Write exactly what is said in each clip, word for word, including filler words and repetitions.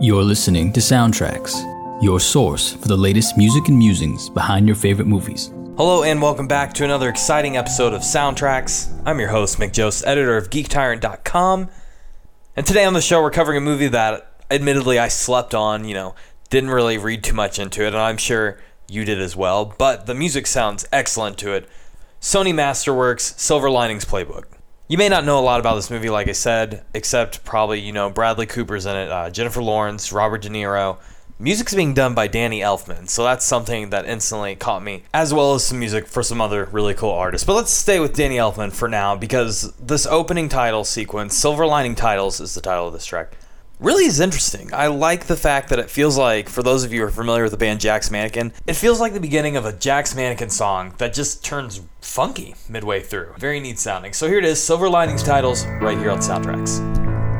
You're listening to Soundtracks, your source for the latest music and musings behind your favorite movies. Hello and welcome back to another exciting episode of Soundtracks. I'm your host, Mick Jost, editor of Geek Tyrant dot com. And today on the show, we're covering a movie that, admittedly, I slept on, you know, didn't really read too much into it, and I'm sure you did as well, but the music sounds excellent to it. Sony Masterworks' Silver Linings Playbook. You may not know a lot about this movie, like I said, except probably, you know, Bradley Cooper's in it, uh, Jennifer Lawrence, Robert De Niro. Music's being done by Danny Elfman, so that's something that instantly caught me, as well as some music for some other really cool artists. But let's stay with Danny Elfman for now, because this opening title sequence, Silver Lining Titles is the title of this track, really is interesting. I like the fact that it feels like, for those of you who are familiar with the band Jack's Mannequin, it feels like the beginning of a Jack's Mannequin song that just turns funky midway through. Very neat sounding. So here it is, Silver Linings Titles, right here on Soundtracks.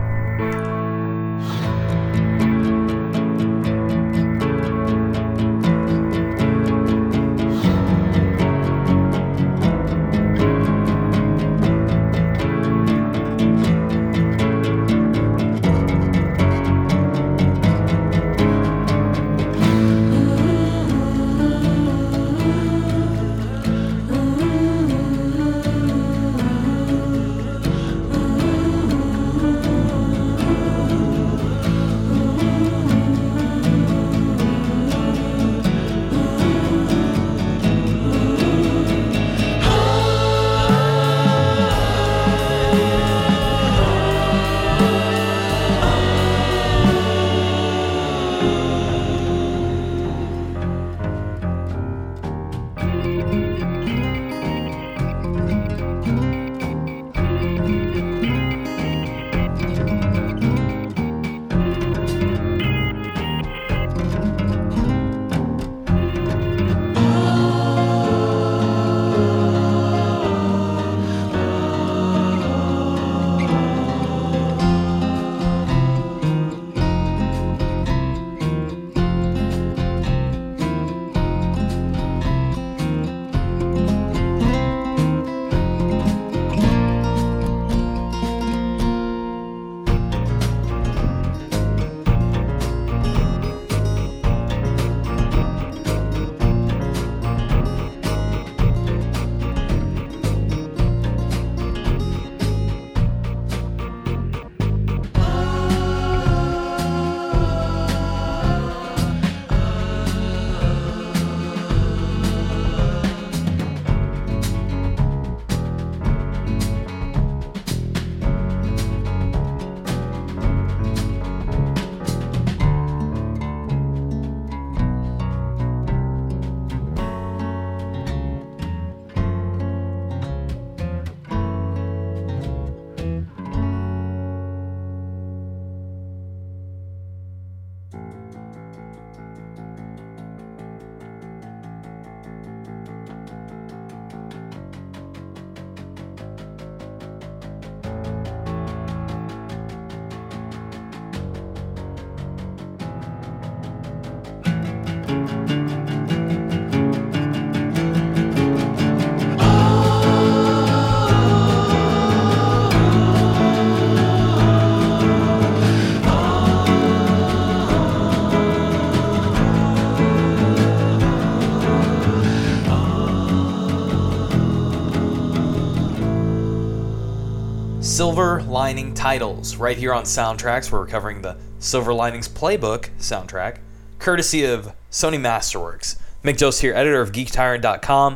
Silver Lining Titles, right here on Soundtracks, where we're covering the Silver Linings Playbook soundtrack, courtesy of Sony Masterworks. Mick Jost here, editor of Geek Tyrant dot com.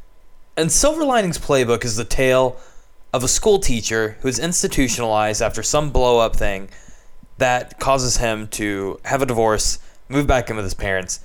And Silver Linings Playbook is the tale of a school teacher who is institutionalized after some blow-up thing that causes him to have a divorce, move back in with his parents,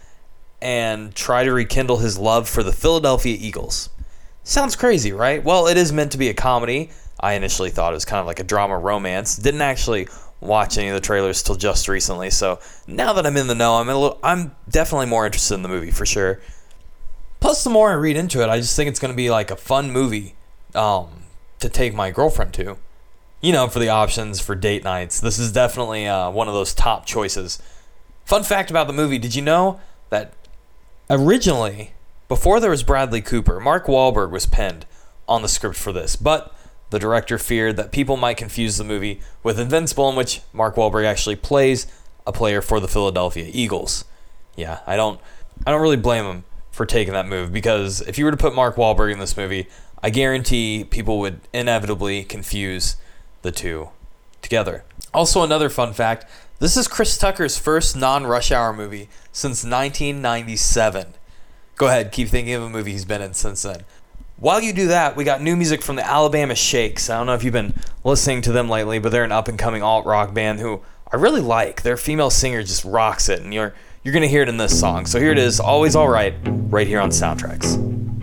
and try to rekindle his love for the Philadelphia Eagles. Sounds crazy, right? Well, it is meant to be a comedy. I initially thought it was kind of like a drama romance. Didn't actually watch any of the trailers till just recently, so now that I'm in the know, I'm a little, I'm definitely more interested in the movie for sure. Plus, the more I read into it, I just think it's going to be like a fun movie um, to take my girlfriend to. You know, for the options for date nights. This is definitely uh, one of those top choices. Fun fact about the movie, did you know that originally, before there was Bradley Cooper, Mark Wahlberg was penned on the script for this, but the director feared that people might confuse the movie with Invincible, in which Mark Wahlberg actually plays a player for the Philadelphia Eagles. Yeah, I don't I don't really blame him for taking that move, because if you were to put Mark Wahlberg in this movie, I guarantee people would inevitably confuse the two together. Also, another fun fact, this is Chris Tucker's first non-Rush Hour movie since nineteen ninety-seven. Go ahead, keep thinking of a movie he's been in since then. While you do that, we got new music from the Alabama Shakes. I don't know if you've been listening to them lately, but they're an up-and-coming alt-rock band who I really like. Their female singer just rocks it, and you're you're going to hear it in this song. So here it is, Always Alright, right here on Soundtracks.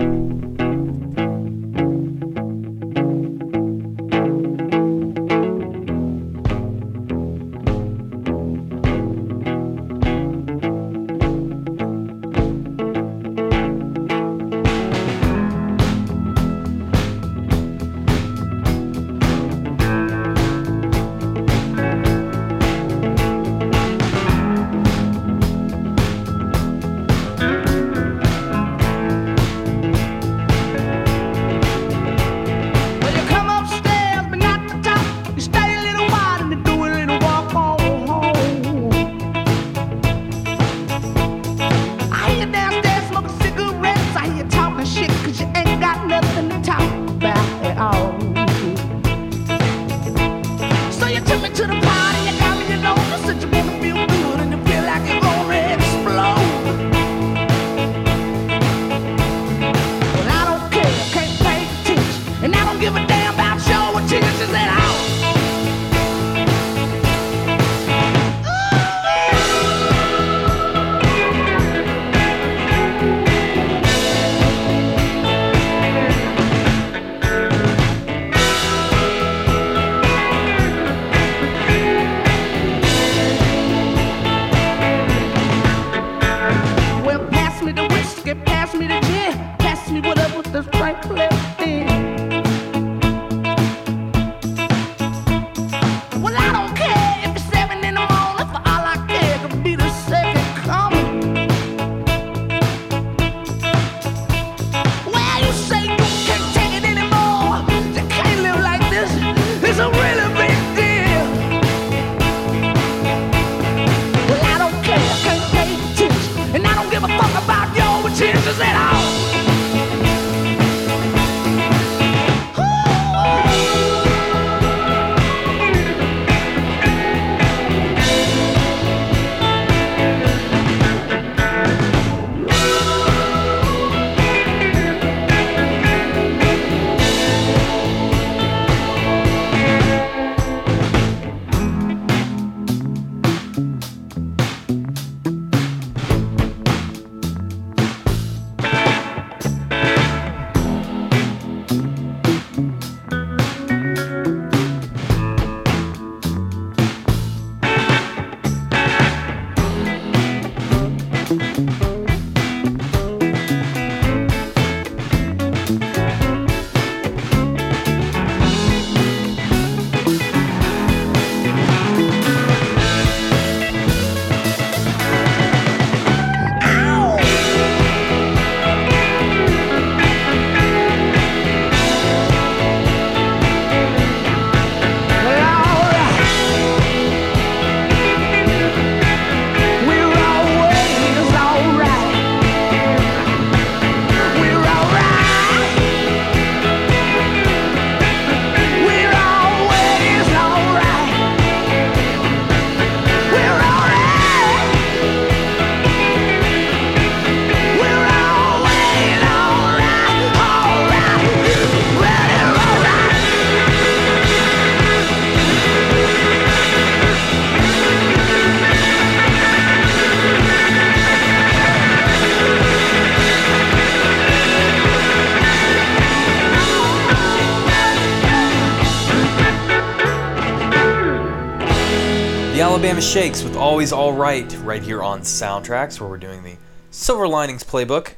Alabama Shakes with Always Alright right here on Soundtracks, where we're doing the Silver Linings Playbook,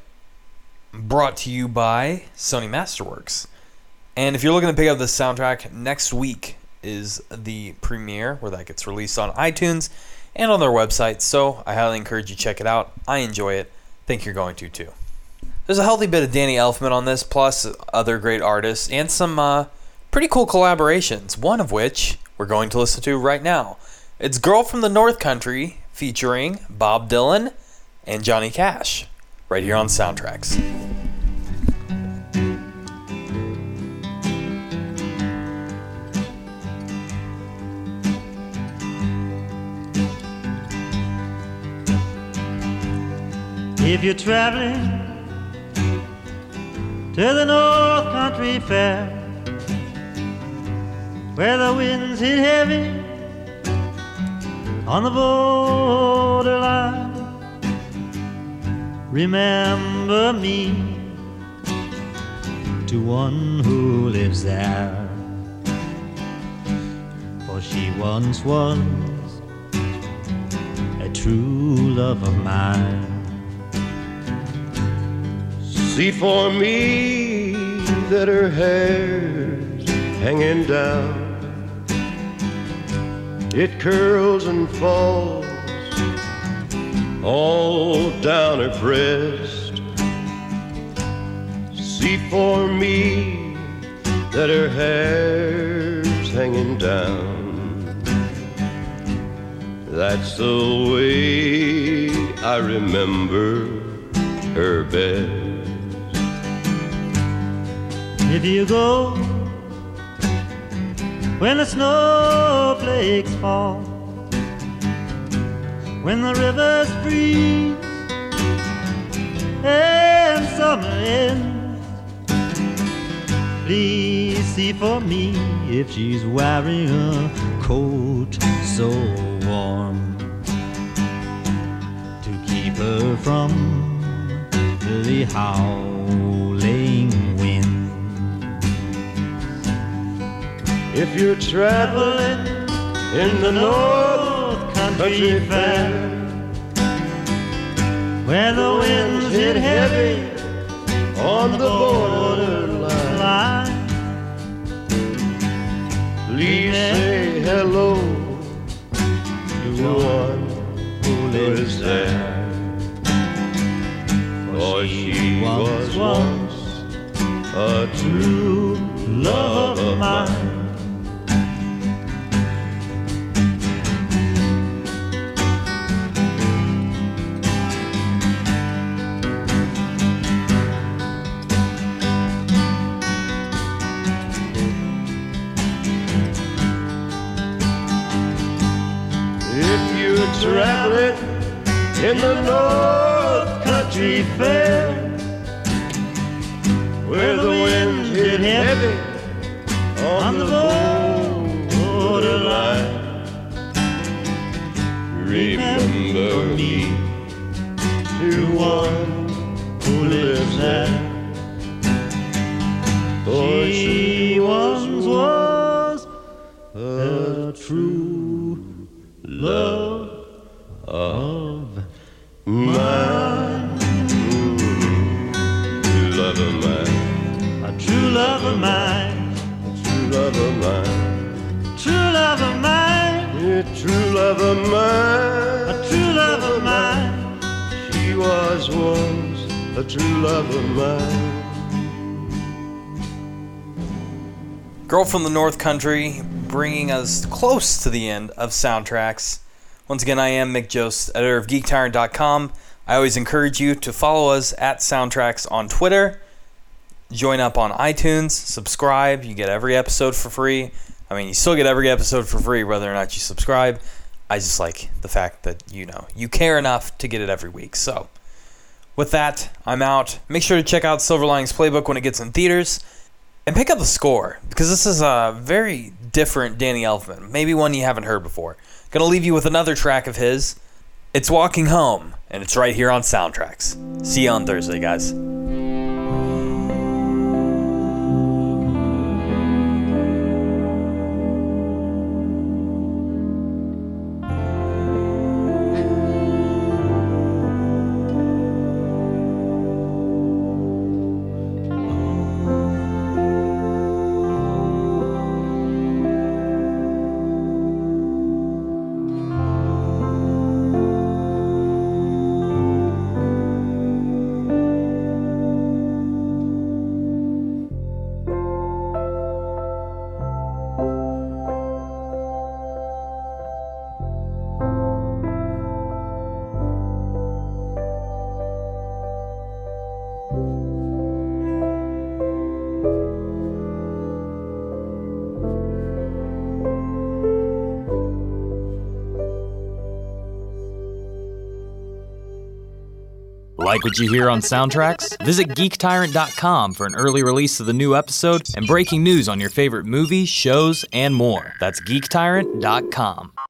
brought to you by Sony Masterworks. And if you're looking to pick up this soundtrack, next week is the premiere where that gets released on iTunes and on their website, so I highly encourage you to check it out. I enjoy it. Think you're going to too. There's a healthy bit of Danny Elfman on this, plus other great artists, and some uh, pretty cool collaborations, one of which we're going to listen to right now. It's Girl from the North Country featuring Bob Dylan and Johnny Cash, right here on Soundtracks. If you're traveling to the North Country Fair, where the winds hit heavy on the borderline, remember me to one who lives there, for she once was a true love of mine. See for me that her hair's hanging down, it curls and falls all down her breast. See for me that her hair's hanging down, that's the way I remember her best. If you go when the snowflakes fall, when the rivers freeze and summer ends, please see for me if she's wearing a coat so warm to keep her from the howling wind. If you're traveling in the North Country Fair, where the winds hit heavy on the borderline, please say hello to one who lives there, for she was once a true love of mine. Traveling in the North Country Fair, where the winds hit heavy on the borderline, remember me to one who lives there, for she once was a true love of mine. True love of mine. A true love of mine. True love of mine. True love of mine. Yeah, true love of mine. A true love of mine. She was once a true love of mine. Girl from the North Country, bringing us close to the end of Soundtracks. Once again, I am Mick Jost, editor of Geek Tyrant dot com. I always encourage you to follow us at Soundtracks on Twitter. Join up on iTunes, subscribe. You get every episode for free. I mean, you still get every episode for free whether or not you subscribe. I just like the fact that, you know, you care enough to get it every week. So, with that, I'm out. Make sure to check out Silver Linings Playbook when it gets in theaters. And pick up the score, because this is a very different Danny Elfman. Maybe one you haven't heard before. Gonna leave you with another track of his. It's Walking Home, and it's right here on Soundtracks. See you on Thursday, guys. Like what you hear on Soundtracks? Visit geek tyrant dot com for an early release of the new episode and breaking news on your favorite movies, shows, and more. That's geek tyrant dot com.